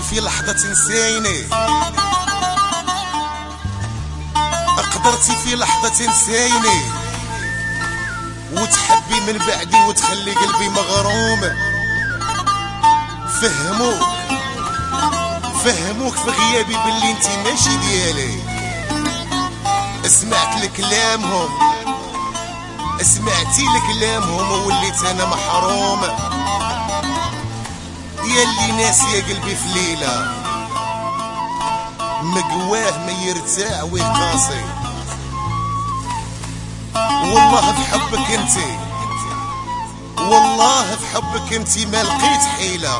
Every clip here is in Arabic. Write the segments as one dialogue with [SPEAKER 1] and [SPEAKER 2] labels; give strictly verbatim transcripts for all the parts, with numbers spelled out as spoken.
[SPEAKER 1] في لحظة تنسيني، قدرتي في لحظة تنسيني وتحبي من بعدي وتخلي قلبي مغروم. فهموك فهموك في غيابي باللي انتي ماشي ديالي. سمعت لكلامهم سمعتي لكلامهم ووليت انا محروم. ياللي ناس يا قلبي في ليلة مقواه ما يرتاع ويقاسي. والله في حبك انتي والله في حبك انتي ما لقيت حيلة.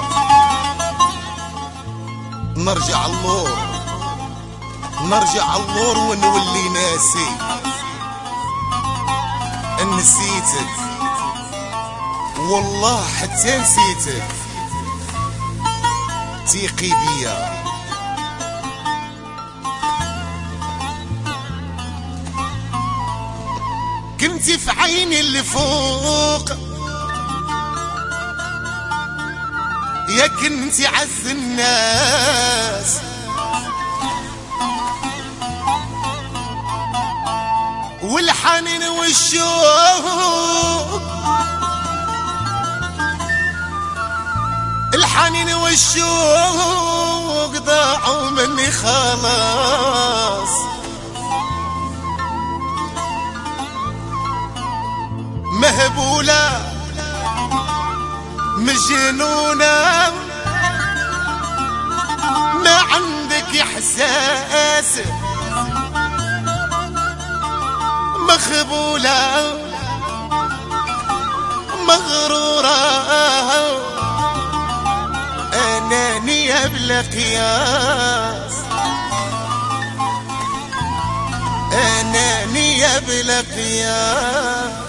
[SPEAKER 1] نرجع اللور نرجع اللور ونولي ناسي. نسيتك والله حتى نسيتك. تيقي بيا كنتي في عيني اللي فوق، يا كنتي عز الناس. والحنين والشوق الحنين والشوق ضاعوا مني خلاص. مهبولة مجنونة ما عندك إحساس. مخبولة مغرورة أنانية بلا قياس. أنانية بلا قياس.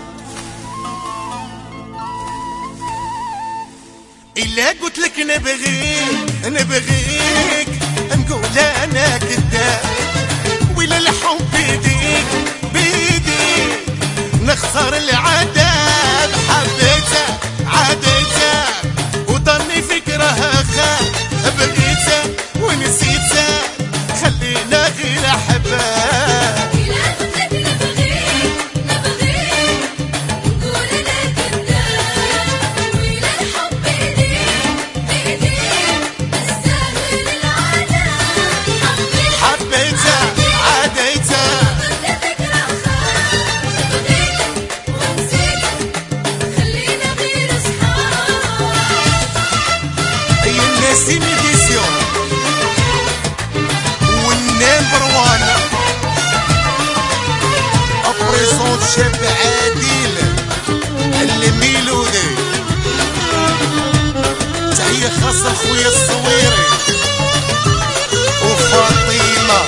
[SPEAKER 1] إلا قلت لك نبغيك نبغيك نقول أنا كذاب. ولا الحب بيديك بيديك نخسر العذاب. حبيتك عاديتك وضلني فكرها خاب. بغيتك ونسيتك خلينا غير أحباب. شاب عادل الميلودي تحية خاصة خويا الصويري وفاطمة.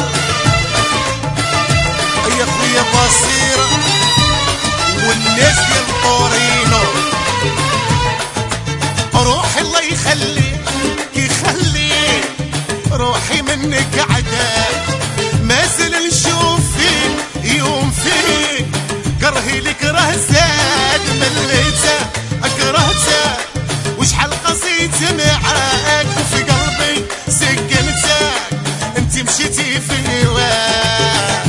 [SPEAKER 1] يا خويا بصير والناس ديال طورينو. روحي الله يخليك يخليك روحي منك عذاب. ما زال نشوف فيك يوم فيك كرهي لك راه زاد. مليته كرهته وشحال قصيت معاك وفي قلبي سكنتك انتي مشيتي في هواك.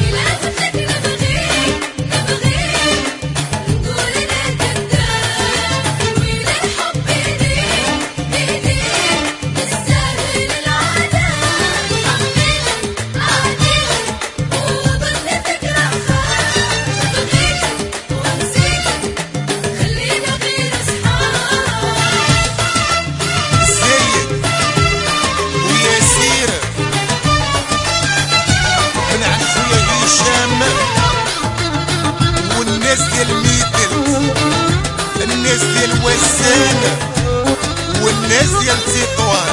[SPEAKER 1] الناس ديال وسانة والناس ديال تطوان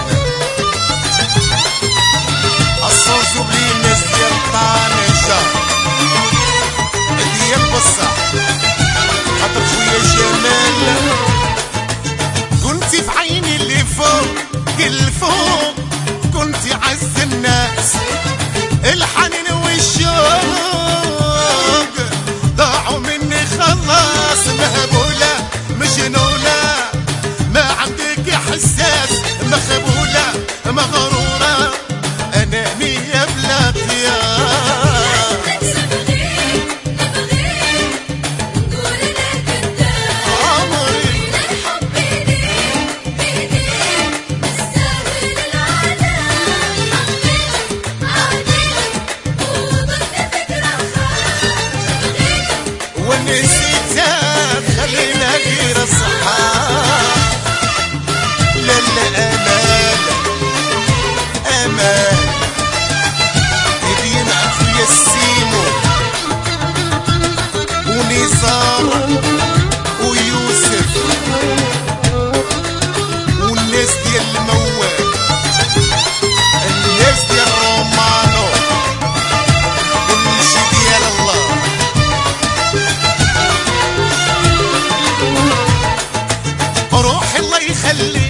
[SPEAKER 1] الصوصو بلي الناس ديال طنجة ديال بصح خاطر خويا جمال. كنتي في عيني اللي فوق الفوق كنتي عز الناس. الحنين والشوق ضاعوا مني خلاص. مهبولة مجنونة ما عندك إحساس. مخبولة مغرورة أنانية بلا قيام. عمري ونسيتك خلينا غير الصحاب. لا لا أمان أمان يبين أخويا السيمو ونظام ويوسف والناس ديال الموال، الناس ديال رومانو ونمشي ديال الله. روح الله يخليك